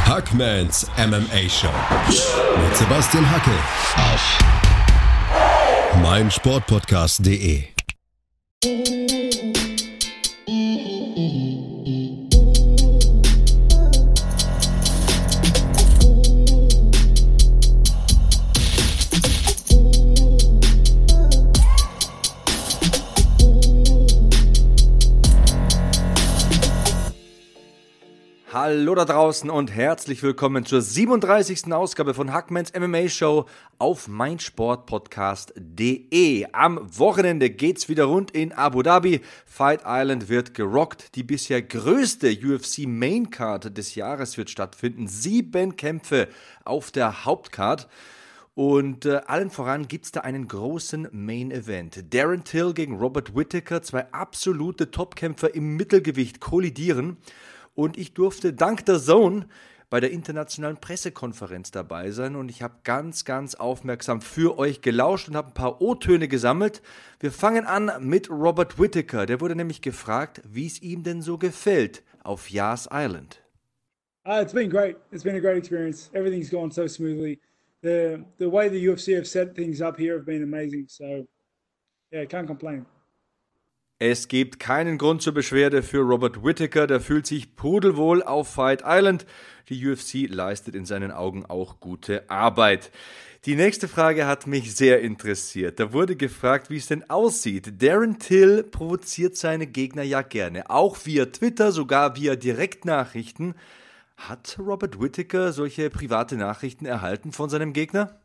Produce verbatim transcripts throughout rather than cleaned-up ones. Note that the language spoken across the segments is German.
Hackmans M M A Show mit Sebastian Hackel auf meinsportpodcast punkt de. Hallo da draußen und herzlich willkommen zur siebenunddreißigsten Ausgabe von Hackmans M M A Show auf meinsportpodcast punkt de. Am Wochenende geht's wieder rund in Abu Dhabi. Fight Island wird gerockt. Die bisher größte U F C Maincard des Jahres wird stattfinden. Sieben Kämpfe auf der Hauptcard. Und äh, allen voran gibt's da einen großen Main Event. Darren Till gegen Robert Whittaker, zwei absolute Topkämpfer im Mittelgewicht kollidieren. Und ich durfte dank der Zone bei der internationalen Pressekonferenz dabei sein und ich habe ganz, ganz aufmerksam für euch gelauscht und habe ein paar O-Töne gesammelt. Wir fangen an mit Robert Whittaker. Der wurde nämlich gefragt, wie es ihm denn so gefällt auf Yas Island. Uh, it's been great. It's been a great experience. Everything's gone so smoothly. The the way the U F C have set things up here have been amazing. So, yeah, can't complain. Es gibt keinen Grund zur Beschwerde für Robert Whittaker, der fühlt sich pudelwohl auf Fight Island. Die U F C leistet in seinen Augen auch gute Arbeit. Die nächste Frage hat mich sehr interessiert. Da wurde gefragt, wie es denn aussieht. Darren Till provoziert seine Gegner ja gerne, auch via Twitter, sogar via Direktnachrichten. Hat Robert Whittaker solche private Nachrichten erhalten von seinem Gegner?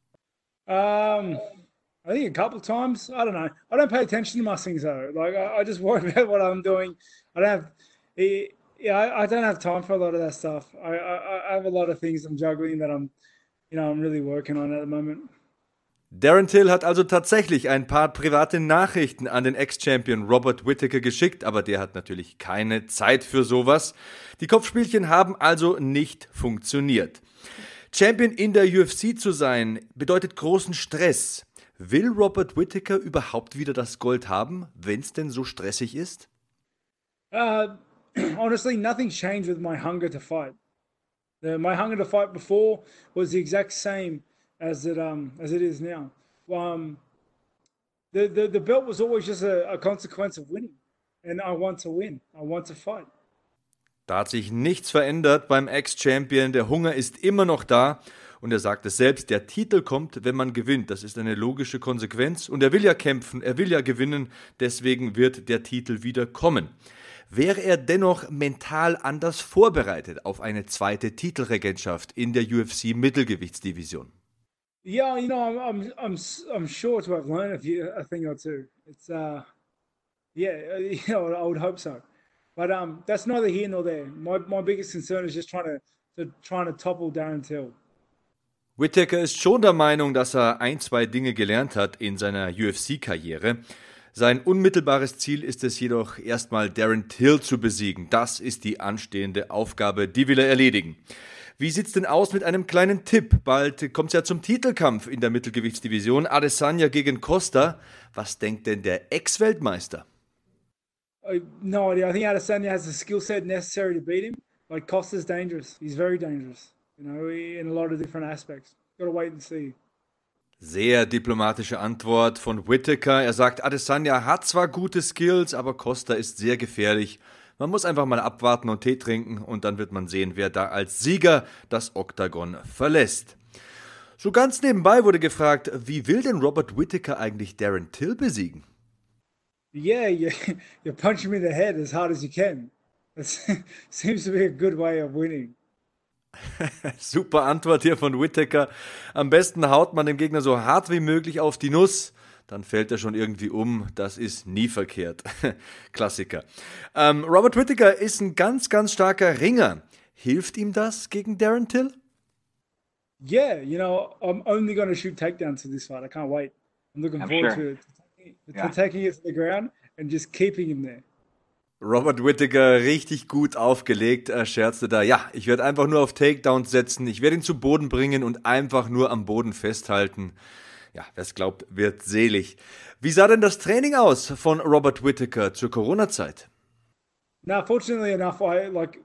Um... I think a couple of times. I don't know. I don't pay attention to my things though. Like I, I just worry about what I'm doing. I don't have, yeah, I, I don't have time for a lot of that stuff. I, I, I have a lot of things I'm juggling that I'm, you know, I'm really working on at the moment. Darren Till hat also tatsächlich ein paar private Nachrichten an den Ex-Champion Robert Whittaker geschickt, aber der hat natürlich keine Zeit für sowas. Die Kopfspielchen haben also nicht funktioniert. Champion in der U F C zu sein bedeutet großen Stress. Will Robert Whittaker überhaupt wieder das Gold haben, wenn es denn so stressig ist? Uh, honestly, nothing's changed with my hunger to fight. The, my hunger to fight before was the exact same as it um as it is now. Um, the, the the belt was always just a, a consequence of winning, and I want to win. I want to fight. Da hat sich nichts verändert beim Ex-Champion. Der Hunger ist immer noch da. Und er sagt es selbst, der Titel kommt, wenn man gewinnt. Das ist eine logische Konsequenz. Und er will ja kämpfen, er will ja gewinnen. Deswegen wird der Titel wieder kommen. Wäre er dennoch mental anders vorbereitet auf eine zweite Titelregentschaft in der U F C-Mittelgewichtsdivision? Yeah, you know, I'm I'm I'm I'm sure to have learned a, few, a thing or two. It's uh, yeah, you know, I would hope so. But um, that's neither here nor there. My my biggest concern is just trying to, to trying to topple Darren Till. Whittaker ist schon der Meinung, dass er ein, zwei Dinge gelernt hat in seiner U F C-Karriere. Sein unmittelbares Ziel ist es jedoch, erstmal Darren Till zu besiegen. Das ist die anstehende Aufgabe, die will er erledigen. Wie sieht's denn aus mit einem kleinen Tipp? Bald kommt's ja zum Titelkampf in der Mittelgewichtsdivision. Adesanya gegen Costa. Was denkt denn der Ex-Weltmeister? Uh, no idea. I think Adesanya has the skill set necessary to beat him. But Costa's dangerous. He's very dangerous. You know, in a lot of different aspects. Got to wait and see. Sehr diplomatische Antwort von Whittaker. Er sagt, Adesanya hat zwar gute Skills, aber Costa ist sehr gefährlich. Man muss einfach mal abwarten und Tee trinken und dann wird man sehen, wer da als Sieger das Oktagon verlässt. So ganz nebenbei wurde gefragt, wie will denn Robert Whittaker eigentlich Darren Till besiegen? Yeah, you, you punch him in the head as hard as you can. That seems to be a good way of winning. Super Antwort hier von Whittaker. Am besten haut man dem Gegner so hart wie möglich auf die Nuss, dann fällt er schon irgendwie um. Das ist nie verkehrt. Klassiker. Ähm, Robert Whittaker ist ein ganz, ganz starker Ringer. Hilft ihm das gegen Darren Till? Yeah, you know, I'm only going to shoot takedowns for this fight. I can't wait. I'm looking I'm forward sure. to, to, to yeah. taking it to the ground and just keeping him there. Robert Whittaker richtig gut aufgelegt, er scherzte da, ja, ich werde einfach nur auf Takedowns setzen, ich werde ihn zu Boden bringen und einfach nur am Boden festhalten. Ja, wer es glaubt, wird selig. Wie sah denn das Training aus von Robert Whittaker zur Corona-Zeit? Now, fortunately enough, I like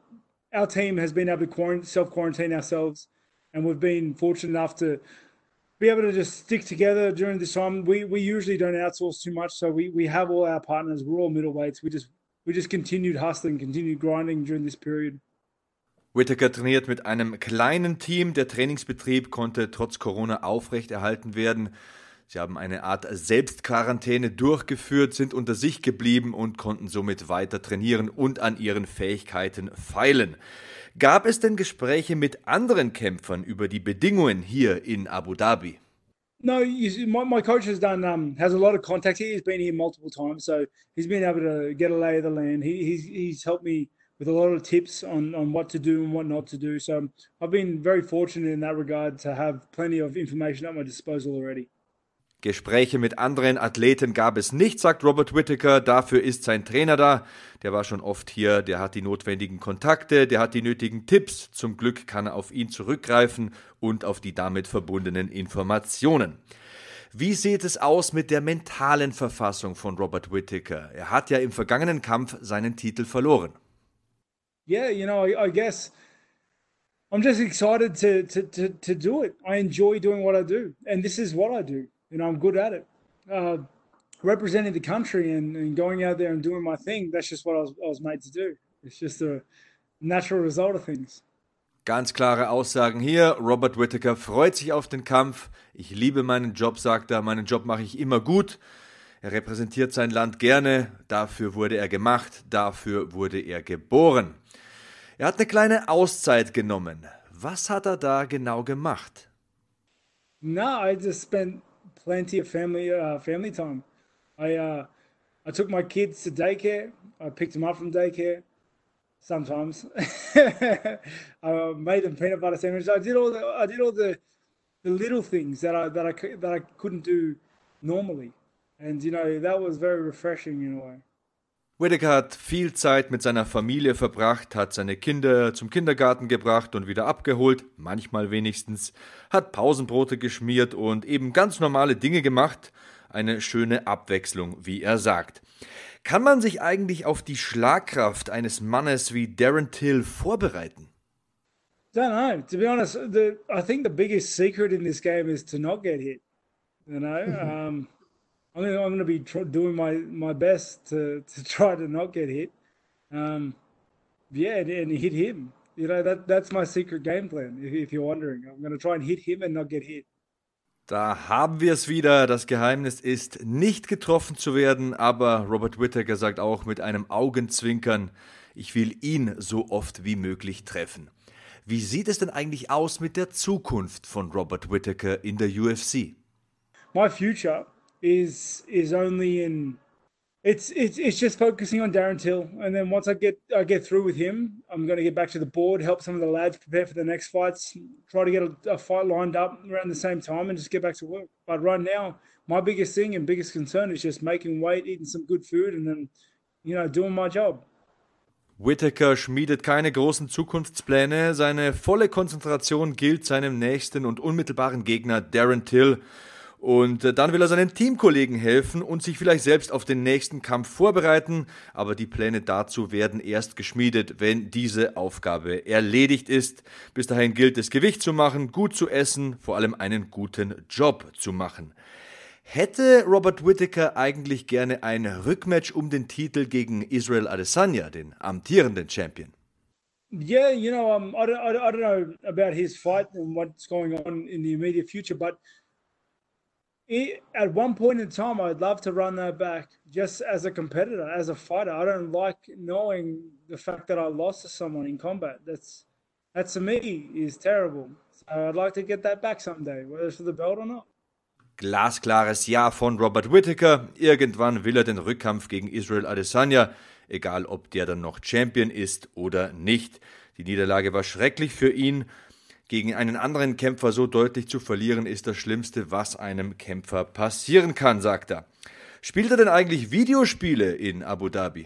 our team has been able to quarant- self-quarantine ourselves, and we've been fortunate enough to be able to just stick together during this time. We we usually don't outsource too much, so we we have all our partners. We're all middleweights. We just we just continued hustling, continued grinding during this period. Whittaker trainiert mit einem kleinen Team. Der Trainingsbetrieb konnte trotz Corona aufrechterhalten werden. Sie haben eine Art Selbstquarantäne durchgeführt, sind unter sich geblieben und konnten somit weiter trainieren und an ihren Fähigkeiten feilen. Gab es denn Gespräche mit anderen Kämpfern über die Bedingungen hier in Abu Dhabi? No, you see, my, my coach has done um, has a lot of contact here. He's been here multiple times, so he's been able to get a lay of the land. He, he's he's helped me with a lot of tips on, on what to do and what not to do. So I've been very fortunate in that regard to have plenty of information at my disposal already. Gespräche mit anderen Athleten gab es nicht, sagt Robert Whittaker. Dafür ist sein Trainer da. Der war schon oft hier, der hat die notwendigen Kontakte, der hat die nötigen Tipps. Zum Glück kann er auf ihn zurückgreifen und auf die damit verbundenen Informationen. Wie sieht es aus mit der mentalen Verfassung von Robert Whittaker? Er hat ja im vergangenen Kampf seinen Titel verloren. Yeah, you know, I, I guess I'm just excited to, to, to, to do it. I enjoy doing what I do, and this is what I do. You know, I'm good at it. Uh, representing the country and, and going out there and doing my thing, that's just what I was, I was made to do. It's just a natural result of things. Ganz klare Aussagen hier. Robert Whittaker freut sich auf den Kampf. Ich liebe meinen Job, sagt er. Meinen Job mache ich immer gut. Er repräsentiert sein Land gerne. Dafür wurde er gemacht. Dafür wurde er geboren. Er hat eine kleine Auszeit genommen. Was hat er da genau gemacht? No, I just spent plenty of family uh, family time. I uh, I took my kids to daycare. I picked them up from daycare. Sometimes I made them peanut butter sandwiches. I did all the I did all the the little things that I that I that I couldn't do normally, and you know that was very refreshing in a way. Whittaker hat viel Zeit mit seiner Familie verbracht, hat seine Kinder zum Kindergarten gebracht und wieder abgeholt, manchmal wenigstens, hat Pausenbrote geschmiert und eben ganz normale Dinge gemacht. Eine schöne Abwechslung, wie er sagt. Kann man sich eigentlich auf die Schlagkraft eines Mannes wie Darren Till vorbereiten? Don't know. To be honest, the, I think the biggest secret in this game is to not get hit. You know, um, I'm gonna, I'm gonna be tr- doing my, my best to, to try to not get hit. Um, yeah, and, and hit him. You know, that that's my secret game plan. If, if you're wondering, I'm gonna try and hit him and not get hit. Da haben wir es wieder. Das Geheimnis ist, nicht getroffen zu werden, aber Robert Whittaker sagt auch mit einem Augenzwinkern, ich will ihn so oft wie möglich treffen. Wie sieht es denn eigentlich aus mit der Zukunft von Robert Whittaker in der U F C? My future is is only in it's it's it's just focusing on Darren Till, and then once I get I get through with him, I'm going to get back to the board, help some of the lads prepare for the next fights, try to get a, a fight lined up around the same time, and just get back to work. But right now, my biggest thing and biggest concern is just making weight, eating some good food, and then you know doing my job. Whittaker schmiedet keine großen Zukunftspläne. Seine volle Konzentration gilt seinem nächsten und unmittelbaren Gegner Darren Till. Und dann will er seinen Teamkollegen helfen und sich vielleicht selbst auf den nächsten Kampf vorbereiten. Aber die Pläne dazu werden erst geschmiedet, wenn diese Aufgabe erledigt ist. Bis dahin gilt es, Gewicht zu machen, gut zu essen, vor allem einen guten Job zu machen. Hätte Robert Whittaker eigentlich gerne ein Rückmatch um den Titel gegen Israel Adesanya, den amtierenden Champion? Yeah, you know, um, I, don't, I, don't, I don't know about his fight and what's going on in the immediate future, but it, at one point in time, I'd love to run that back just as a competitor, as a fighter. I don't like knowing the fact that I lost to someone in combat. That's that to me is terrible. So I'd like to get that back someday, whether it's for the belt or not. Glasklares Ja von Robert Whittaker. Irgendwann will er den Rückkampf gegen Israel Adesanya, egal ob der dann noch Champion ist oder nicht. Die Niederlage war schrecklich für ihn. Gegen einen anderen Kämpfer so deutlich zu verlieren, ist das Schlimmste, was einem Kämpfer passieren kann, sagt er. Spielt er denn eigentlich Videospiele in Abu Dhabi?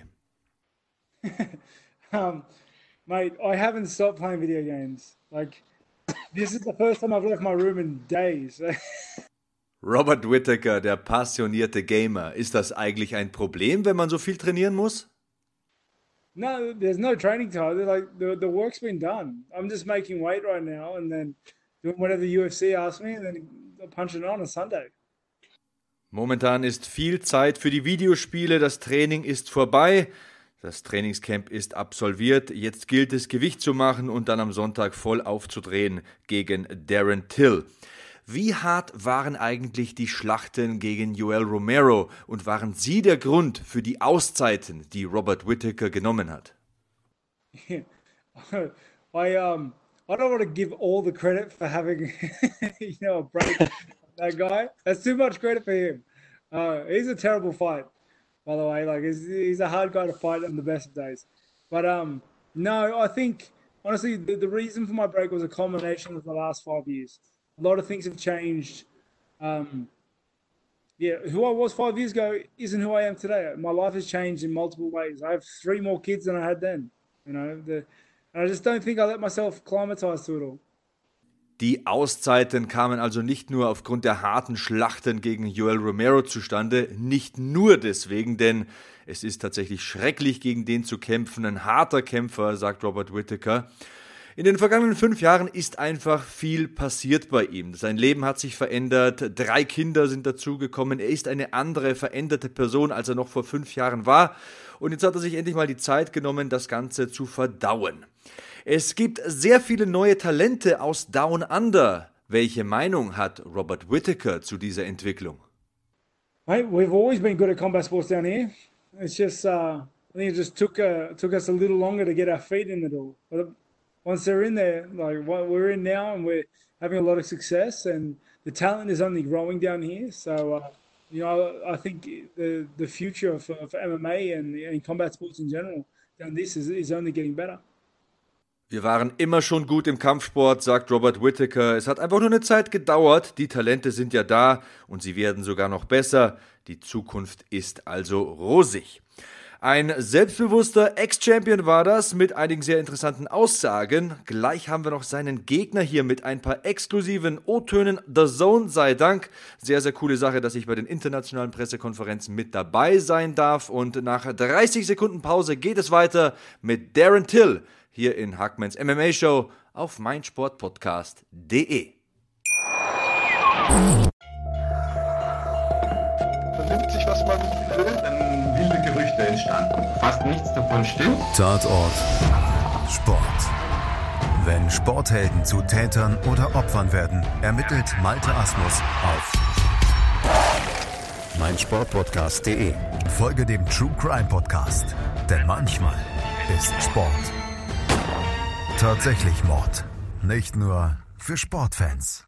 um, mate, I haven't stopped playing video games. Like, this is the first time I've left my room in days. Robert Whittaker, der passionierte Gamer. Ist das eigentlich ein Problem, wenn man so viel trainieren muss? No, there's no training time. They're like the the work's been done. I'm just making weight right now, and then doing whatever the U F C asks me, and then punching on on Sunday. Momentan ist viel Zeit für die Videospiele, das Training ist vorbei, das Trainingscamp ist absolviert, jetzt gilt es Gewicht zu machen und dann am Sonntag voll aufzudrehen gegen Darren Till. Wie hart waren eigentlich die Schlachten gegen Yoel Romero und waren sie der Grund für die Auszeiten, die Robert Whittaker genommen hat? Yeah. I um I don't want to give all the credit for having you know a break. That guy, that's too much credit for him. Uh, he's a terrible fight, by the way. Like he's, he's a hard guy to fight on the best of days. But um, no, I think honestly the, the reason for my break was a combination of the last five years. A lot of things have changed. Um, yeah, who I was five years ago isn't who I am today. My life has changed in multiple ways. I have three more kids than I had then. You know, the, and I just don't think I let myself acclimatize to it all. Die Auszeiten kamen also nicht nur aufgrund der harten Schlachten gegen Yoel Romero zustande, nicht nur deswegen, denn es ist tatsächlich schrecklich, gegen den zu kämpfen, ein harter Kämpfer, sagt Robert Whittaker. In den vergangenen fünf Jahren ist einfach viel passiert bei ihm. Sein Leben hat sich verändert, drei Kinder sind dazugekommen, er ist eine andere, veränderte Person, als er noch vor fünf Jahren war. Und jetzt hat er sich endlich mal die Zeit genommen, das Ganze zu verdauen. Es gibt sehr viele neue Talente aus Down Under. Welche Meinung hat Robert Whittaker zu dieser Entwicklung? Mate, we've always been good at combat sports down here. It's just, uh, I think it just took uh, took us a little longer to get our feet in the door. But once they're in there, like we're in now, and we're having a lot of success, and the talent is only growing down here. So, uh, you know, I think the the future for, for M M A and, and combat sports in general down this is, is only getting better. Wir waren immer schon gut im Kampfsport, sagt Robert Whittaker. Es hat einfach nur eine Zeit gedauert. Die Talente sind ja da und sie werden sogar noch besser. Die Zukunft ist also rosig. Ein selbstbewusster Ex-Champion war das mit einigen sehr interessanten Aussagen. Gleich haben wir noch seinen Gegner hier mit ein paar exklusiven O-Tönen. The Zone sei Dank. Sehr, sehr coole Sache, dass ich bei den internationalen Pressekonferenzen mit dabei sein darf. Und nach dreißig Sekunden Pause geht es weiter mit Darren Till hier in Hackmans M M A Show auf meinsportpodcast punkt de. Vernimmt sich, was man will, dann wilde Gerüchte entstanden. Fast nichts davon stimmt. Tatort Sport. Wenn Sporthelden zu Tätern oder Opfern werden, ermittelt Malte Asmus auf meinsportpodcast punkt de. Folge dem True Crime Podcast, denn manchmal ist Sport tatsächlich Mord. Nicht nur für Sportfans.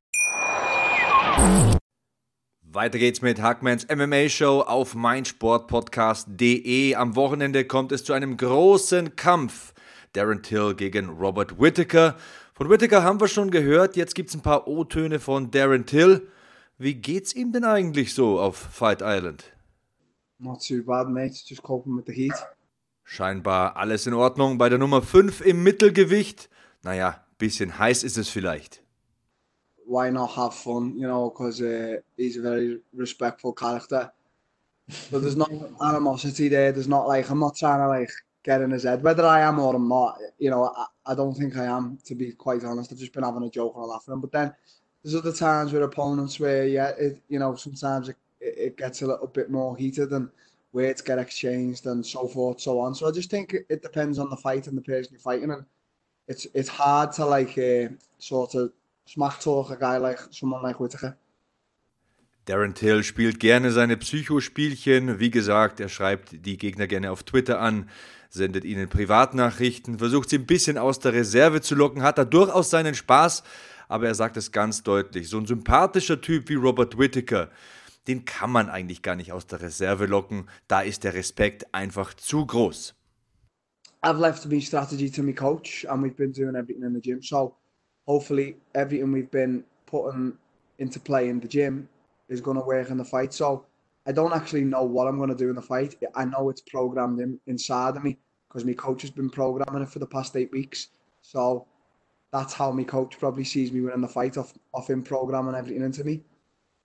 Weiter geht's mit Hackmans M M A Show auf meinsportpodcast punkt de. Am Wochenende kommt es zu einem großen Kampf. Darren Till gegen Robert Whittaker. Von Whittaker haben wir schon gehört, jetzt gibt's ein paar O-Töne von Darren Till. Wie geht's ihm denn eigentlich so auf Fight Island? Not too bad, mate. Just coping with the heat. Scheinbar alles in Ordnung bei der Nummer fünf im Mittelgewicht. Naja, bisschen heiß ist es vielleicht. Why not have fun, you know, because uh, he's a very respectful character. But there's no animosity there. There's not like, I'm not trying to like get in his head. Whether I am or I'm not, you know, I, I don't think I am, to be quite honest. I've just been having a joke and a laugh at him. But then there's other times with opponents where, yeah, it, you know, sometimes it, it gets a little bit more heated and words get exchanged and so forth, so on. So I just think it depends on the fight and the person you're fighting. And it's it's hard to like uh, sort of smack talk a guy like someone like Whittaker. Darren Till spielt gerne seine Psychospielchen. Wie gesagt, er schreibt die Gegner gerne auf Twitter an, sendet ihnen Privatnachrichten, versucht sie ein bisschen aus der Reserve zu locken, hat da durchaus seinen Spaß, aber er sagt es ganz deutlich. So ein sympathischer Typ wie Robert Whittaker, den kann man eigentlich gar nicht aus der Reserve locken. Da ist der Respekt einfach zu groß. I've left my strategy to my coach and we've been doing everything in the gym. So hopefully everything we've been putting into play in the gym is going to work in the fight. So I don't actually know what I'm going to do in the fight. I know it's programmed in, inside of me because my coach has been programming it for the past eight weeks. So that's how my coach probably sees me winning the fight, off, off him programming everything into me.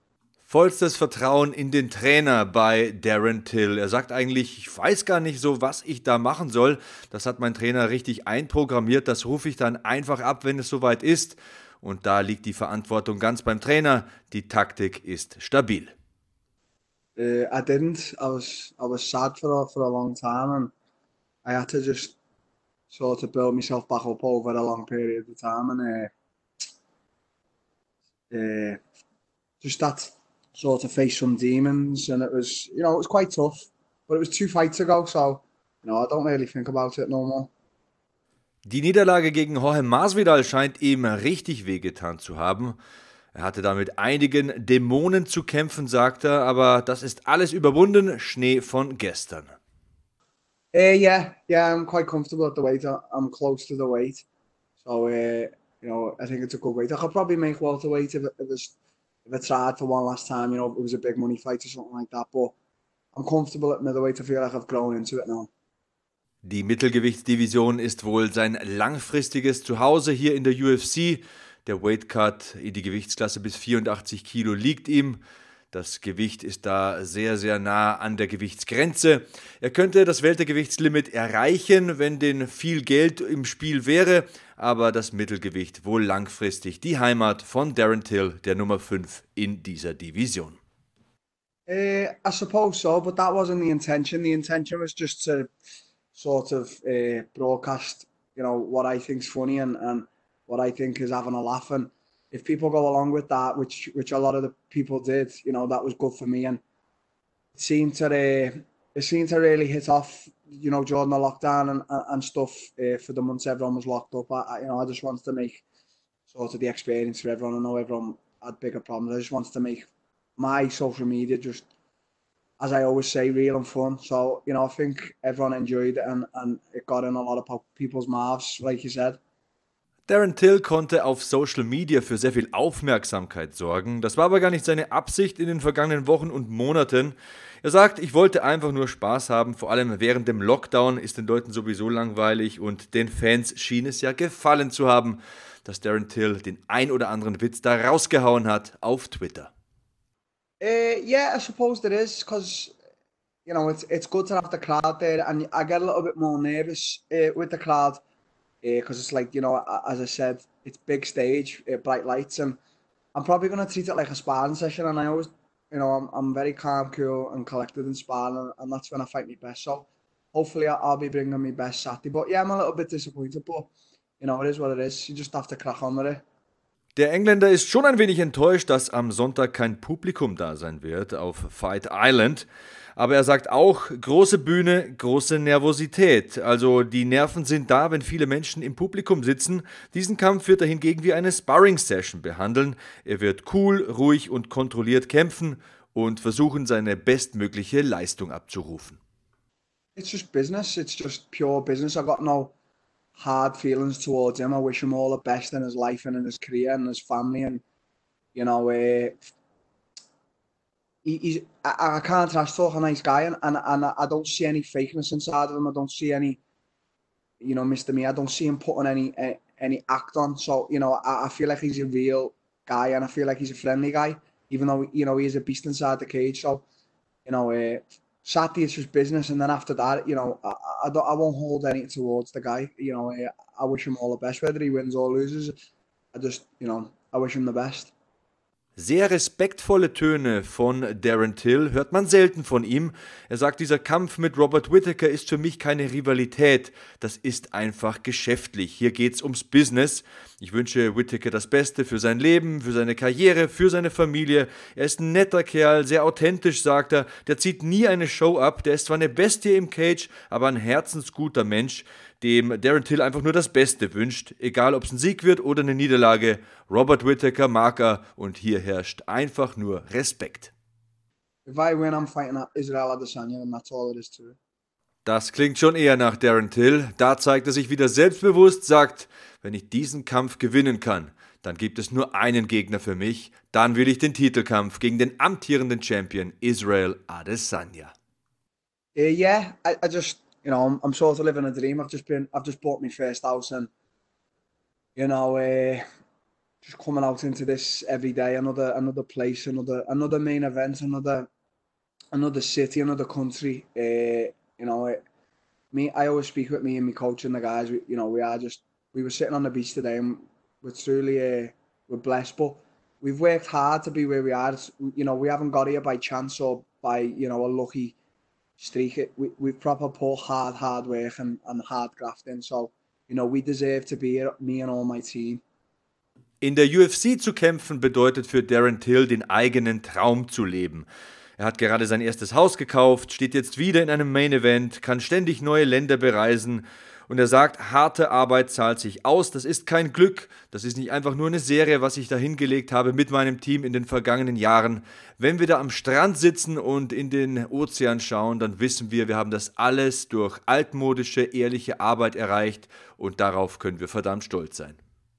Vollstes Vertrauen in den Trainer bei Darren Till. Er sagt eigentlich, ich weiß gar nicht so, was ich da machen soll. Das hat mein Trainer richtig einprogrammiert. Das rufe ich dann einfach ab, wenn es soweit ist. Und da liegt die Verantwortung ganz beim Trainer. Die Taktik ist stabil. Uh, I didn't. I was I was sad for a, for a long time, and I had to just sort of build myself back up over a long period of time, and uh, uh, just that. Sort of face some demons, and it was, you know, it was quite tough, but it was two fights ago, so, you know, I don't really think about it no more. Die Niederlage gegen Jorge Masvidal scheint ihm richtig wehgetan zu haben. Er hatte da mit einigen Dämonen zu kämpfen, sagt er, aber das ist alles überwunden, Schnee von gestern. Uh, yeah, yeah, I'm quite comfortable at the weight. I'm close to the weight, so, uh, you know, I think it's a good weight. I could probably make welterweight if it, if it's If I tried for one last time, you know, it was a big money fight or something like that, but I'm comfortable at middleweight. I feel like I've grown into it now. Die Mittelgewichtsdivision ist wohl sein langfristiges Zuhause hier in der U F C. Der Weightcut in die Gewichtsklasse bis vierundachtzig Kilo liegt ihm. Das Gewicht ist da sehr, sehr nah an der Gewichtsgrenze. Er könnte das Weltergewichtslimit erreichen, wenn denn viel Geld im Spiel wäre, aber das Mittelgewicht wohl langfristig die Heimat von Darren Till, der Nummer fünf in dieser Division. Uh, I suppose so, but that wasn't the intention. The intention was just to sort of uh, broadcast, you know, what I think's funny and, and what I think is having a laugh. And if people go along with that, which which a lot of the people did, you know, that was good for me. And it seemed to uh, it seemed to really hit off, you know, during the lockdown and and stuff uh, for the months everyone was locked up. I, you know, I just wanted to make sort of the experience for everyone. I know everyone had bigger problems. I just wanted to make my social media just, as I always say, real and fun. So, you know, I think everyone enjoyed it and, and it got in a lot of people's mouths, like you said. Darren Till konnte auf Social Media für sehr viel Aufmerksamkeit sorgen. Das war aber gar nicht seine Absicht in den vergangenen Wochen und Monaten. Er sagt, ich wollte einfach nur Spaß haben, vor allem während dem Lockdown ist den Leuten sowieso langweilig und den Fans schien es ja gefallen zu haben, dass Darren Till den ein oder anderen Witz da rausgehauen hat auf Twitter. Uh, yeah, I suppose there is, because, you know, it's it's good to have the crowd there, and I get a little bit more nervous uh, with the crowd. Because uh, it's like, you know, as I said, it's big stage, uh, bright lights, and I'm probably going to treat it like a sparring session. And I always, you know, I'm, I'm very calm, cool, and collected in sparring, and, and that's when I fight my best. So hopefully I'll, I'll be bringing my best Saturday. But yeah, I'm a little bit disappointed, but you know, it is what it is. You just have to crack on with it. Der Engländer ist schon ein wenig enttäuscht, dass am Sonntag kein Publikum da sein wird auf Fight Island. Aber er sagt auch, große Bühne, große Nervosität. Also die Nerven sind da, wenn viele Menschen im Publikum sitzen. Diesen Kampf wird er hingegen wie eine Sparring-Session behandeln. Er wird cool, ruhig und kontrolliert kämpfen und versuchen, seine bestmögliche Leistung abzurufen. It's just business. It's just pure business. I've got no hard feelings towards him. I wish him all the best in his life and in his career and his family. And, you know, uh, he, he's, I, I can't trash talk a nice guy, and, and, and I don't see any fakeness inside of him. I don't see any, you know, Mister Me. I don't see him putting any uh, any act on. So, you know, I, I feel like he's a real guy, and I feel like he's a friendly guy, even though, you know, he is a beast inside the cage. So, you know, uh, Saturday it's just business, and then after that, you know, I, I don't, I won't hold anything towards the guy. You know, I, I wish him all the best, whether he wins or loses. I just, you know, I wish him the best. Sehr respektvolle Töne von Darren Till hört man selten von ihm. Er sagt, dieser Kampf mit Robert Whittaker ist für mich keine Rivalität. Das ist einfach geschäftlich. Hier geht's ums Business. Ich wünsche Whittaker das Beste für sein Leben, für seine Karriere, für seine Familie. Er ist ein netter Kerl, sehr authentisch, sagt er. Der zieht nie eine Show ab. Der ist zwar eine Bestie im Cage, aber ein herzensguter Mensch, dem Darren Till einfach nur das Beste wünscht, egal ob es ein Sieg wird oder eine Niederlage. Robert Whittaker mag er und hier herrscht einfach nur Respekt. If I win, I'm fighting Israel Adesanya, and that's all it is to it. Das klingt schon eher nach Darren Till. Da zeigt er sich wieder selbstbewusst, sagt, wenn ich diesen Kampf gewinnen kann, dann gibt es nur einen Gegner für mich. Dann will ich den Titelkampf gegen den amtierenden Champion Israel Adesanya. Uh, yeah, I, I just... You know, I'm, I'm sort of living a dream. I've just been, I've just bought my first house, and you know, uh, just coming out into this every day, another another place, another another main event, another another city, another country. Uh, you know, it, me. I always speak with me and my coach and the guys. We, you know, we are just we were sitting on the beach today, and we're truly uh, we're blessed. But we've worked hard to be where we are. It's, you know, we haven't got here by chance or by you know a lucky streak. It we we've proper put hard hard work and, and hard grafting. So you know, we deserve to be here. Me and all my team. In der U F C zu kämpfen bedeutet für Darren Till, den eigenen Traum zu leben. Er hat gerade sein erstes Haus gekauft, steht jetzt wieder in einem Main Event, kann ständig neue Länder bereisen und er sagt, harte Arbeit zahlt sich aus, das ist kein Glück, das ist nicht einfach nur eine Serie, was ich da hingelegt habe mit meinem Team in den vergangenen Jahren. Wenn wir da am Strand sitzen und in den Ozean schauen, dann wissen wir, wir haben das alles durch altmodische, ehrliche Arbeit erreicht und darauf können wir verdammt stolz sein.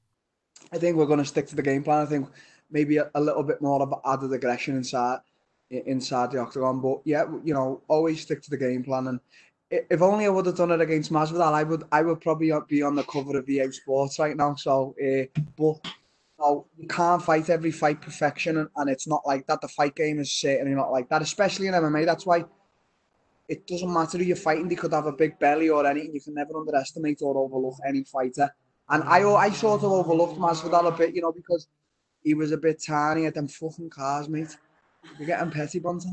I think we're going to stick to the game plan. I think maybe a, a little bit more of added aggression inside inside the octagon. But yeah, you know, always stick to the game plan. And if only I would have done it against Masvidal, I would I would probably be on the cover of E A Sports right now. So, uh, but you know, you can't fight every fight perfection, and, and it's not like that. The fight game is certainly not like that, especially in M M A. That's why it doesn't matter who you're fighting. They could have a big belly or anything. You can never underestimate or overlook any fighter. And I, I sort of overlooked Masvidal a bit, you know, because he was a bit tiny at them fucking cars, mate. You're getting petty buns.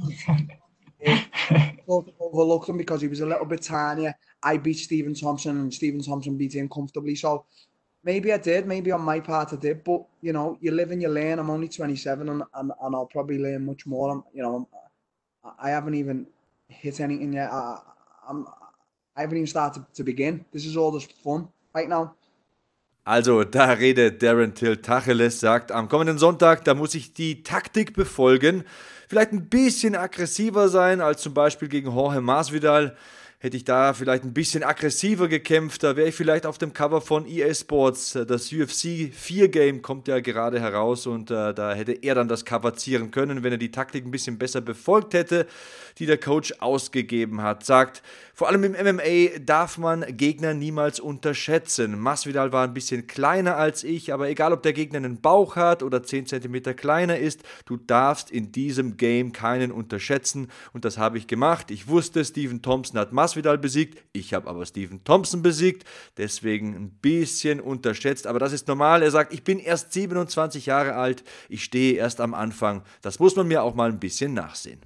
I sort of overlooked him because he was a little bit tinier. I beat Stephen Thompson and Stephen Thompson beat him comfortably. So maybe I did, maybe on my part I did. But, you know, you live and you learn. I'm only twenty-seven and, and, and I'll probably learn much more. I'm, you know, I haven't even hit anything yet. I, I'm, I haven't even started to begin. This is all just fun right now. Also, da redet Darren Till Tacheles, sagt, am kommenden Sonntag, da muss ich die Taktik befolgen, vielleicht ein bisschen aggressiver sein als zum Beispiel gegen Jorge Masvidal. Hätte ich da vielleicht ein bisschen aggressiver gekämpft, da wäre ich vielleicht auf dem Cover von E A Sports. Das U F C vier Game kommt ja gerade heraus und äh, da hätte er dann das Cover zieren können, wenn er die Taktik ein bisschen besser befolgt hätte, die der Coach ausgegeben hat. Sagt, vor allem im M M A darf man Gegner niemals unterschätzen. Masvidal war ein bisschen kleiner als ich, aber egal ob der Gegner einen Bauch hat oder zehn Zentimeter kleiner ist, du darfst in diesem Game keinen unterschätzen und das habe ich gemacht. Ich wusste, Stephen Thompson hat Masvidal besiegt, ich habe aber Stephen Thompson besiegt, deswegen ein bisschen unterschätzt, aber das ist normal. Er sagt, ich bin erst siebenundzwanzig Jahre alt, ich stehe erst am Anfang. Das muss man mir auch mal ein bisschen nachsehen.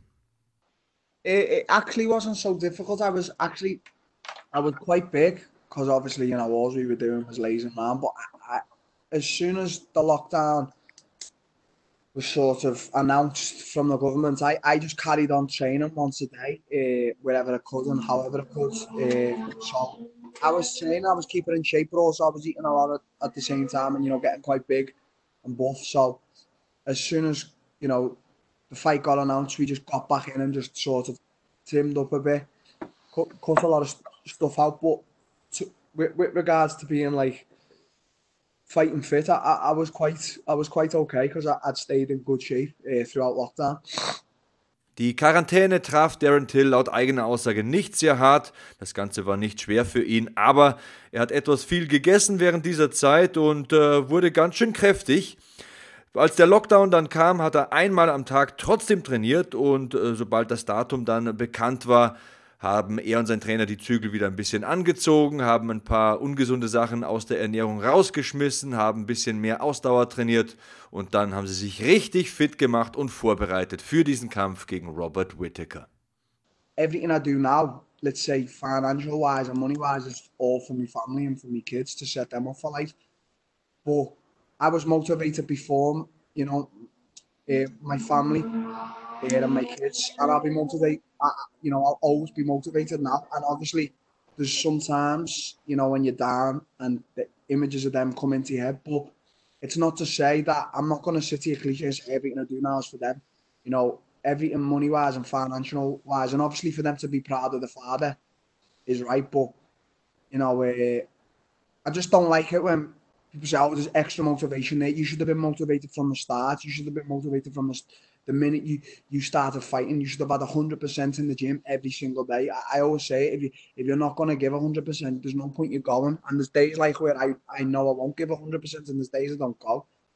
It, it actually wasn't so difficult. I was actually, I was quite big because obviously, you know, all we were doing was lazing around. But I, I, as soon as the lockdown was sort of announced from the government, I, I just carried on training once a day, uh, wherever I could and however I could. Uh, so I was training, I was keeping in shape, but also I was eating a lot at, at the same time and, you know, getting quite big and buff. So as soon as, you know, the fight got announced, we just got back in and just sort of trimmed up a bit, cut, cut a lot of st- stuff out. But to, with, with regards to being like fighting fit, I, I was quite, I was quite okay because I'd stayed in good shape uh, throughout lockdown. Die Quarantäne traf Darren Till laut eigener Aussage nicht sehr hart. Das Ganze war nicht schwer für ihn, aber er hat etwas viel gegessen während dieser Zeit und äh, wurde ganz schön kräftig. Als der Lockdown dann kam, hat er einmal am Tag trotzdem trainiert und äh, sobald das Datum dann bekannt war, haben er und sein Trainer die Zügel wieder ein bisschen angezogen, haben ein paar ungesunde Sachen aus der Ernährung rausgeschmissen, haben ein bisschen mehr Ausdauer trainiert und dann haben sie sich richtig fit gemacht und vorbereitet für diesen Kampf gegen Robert Whittaker. Everything I do now, let's say financial wise and money wise, is all for my family and for my kids to set them up for life. But I was motivated before, you know, uh, my family uh, and my kids, and I'll be motivated, I, you know, I'll always be motivated now. And obviously, there's sometimes, you know, when you're down and the images of them come into your head, but it's not to say that I'm not going to sit here cliche and say everything I do now is for them. You know, everything money-wise and financial-wise, and obviously for them to be proud of the father is right, but, you know, uh, I just don't like it when people say, oh, there's extra motivation there. You should have been motivated from the start. You should have been motivated from the, the minute you, you started fighting. You should have had one hundred percent in the gym every single day. I, I always say, if, you, if you're not going to give one hundred percent, there's no point you going. And there's days like where I, I know I won't give one hundred percent, and there's days I don't go.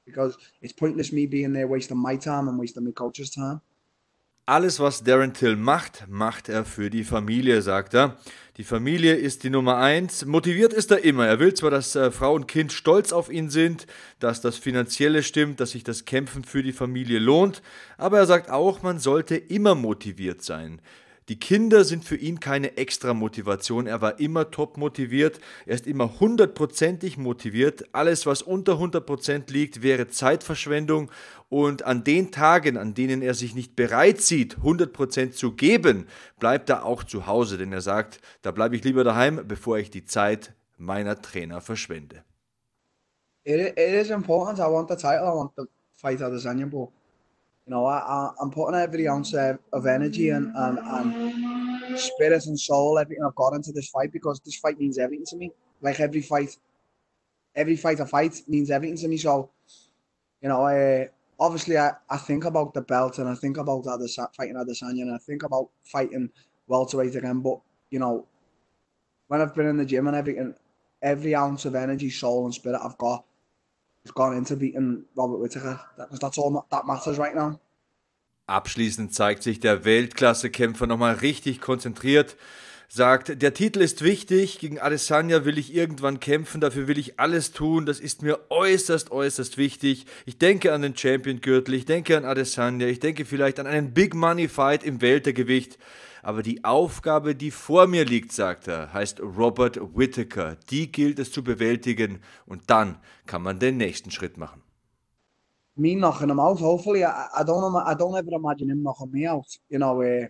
because it's pointless me being there wasting my time and wasting my coach's time. Alles, was Darren Till macht, macht er für die Familie, sagt er. Die Familie ist die Nummer eins. Motiviert ist er immer. Er will zwar, dass äh, Frau und Kind stolz auf ihn sind, dass das Finanzielle stimmt, dass sich das Kämpfen für die Familie lohnt, aber er sagt auch, man sollte immer motiviert sein. Die Kinder sind für ihn keine extra Motivation, er war immer top motiviert, er ist immer hundertprozentig motiviert, alles was unter hundert Prozent liegt, wäre Zeitverschwendung und an den Tagen, an denen er sich nicht bereit sieht, hundert Prozent zu geben, bleibt er auch zu Hause, denn er sagt, da bleibe ich lieber daheim, bevor ich die Zeit meiner Trainer verschwende. It, it is important, I want the title, I want the fight Adesanya, but you know, I, I, I'm putting every ounce of, of energy and, and, and spirit and soul, everything I've got into this fight because this fight means everything to me. Like every fight, every fight I fight means everything to me. So, you know, uh, obviously I, I think about the belt and I think about Adesanya, fighting Adesanya and I think about fighting welterweight again. But, you know, when I've been in the gym and everything, every ounce of energy, soul and spirit I've got has gone into beating Robert Whittaker. That, that's all that matters right now. Abschließend zeigt sich der Weltklasse-Kämpfer nochmal richtig konzentriert, sagt, der Titel ist wichtig, gegen Adesanya will ich irgendwann kämpfen, dafür will ich alles tun, das ist mir äußerst, äußerst wichtig. Ich denke an den Champion-Gürtel, ich denke an Adesanya, ich denke vielleicht an einen Big-Money-Fight im Weltergewicht. Aber die Aufgabe, die vor mir liegt, sagt er, heißt Robert Whittaker. Die gilt es zu bewältigen und dann kann man den nächsten Schritt machen. Me knocking him out, hopefully. I, I don't I don't ever imagine him knocking me out, you know. Uh,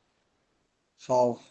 so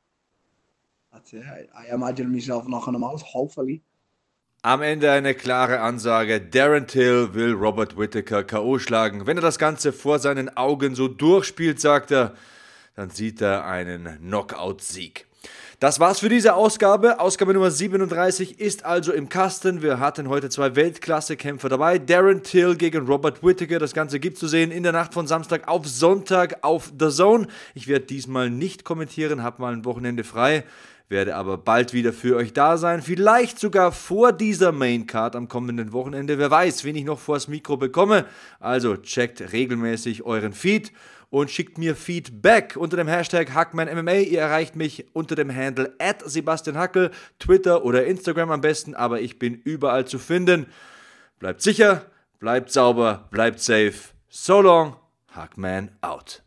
that's it. I, I imagine myself knocking him out, hopefully. Am Ende eine klare Ansage. Darren Till will Robert Whittaker K O schlagen. Wenn er das Ganze vor seinen Augen so durchspielt, sagt er, dann sieht er einen Knockout-Sieg. Das war's für diese Ausgabe. Ausgabe Nummer siebenunddreißig ist also im Kasten. Wir hatten heute zwei Weltklasse-Kämpfer dabei. Darren Till gegen Robert Whittaker. Das Ganze gibt zu sehen in der Nacht von Samstag auf Sonntag auf The Zone. Ich werde diesmal nicht kommentieren, habe mal ein Wochenende frei, werde aber bald wieder für euch da sein. Vielleicht sogar vor dieser Maincard am kommenden Wochenende. Wer weiß, wen ich noch vors Mikro bekomme. Also checkt regelmäßig euren Feed und schickt mir Feedback unter dem Hashtag HackmanMMA. Ihr erreicht mich unter dem Handle at Sebastian Hackel, Twitter oder Instagram am besten, aber ich bin überall zu finden. Bleibt sicher, bleibt sauber, bleibt safe. So long, Hackman out.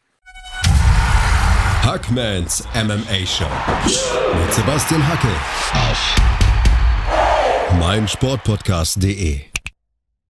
Hackmans M M A Show mit Sebastian Hackel auf meinsportpodcast punkt de.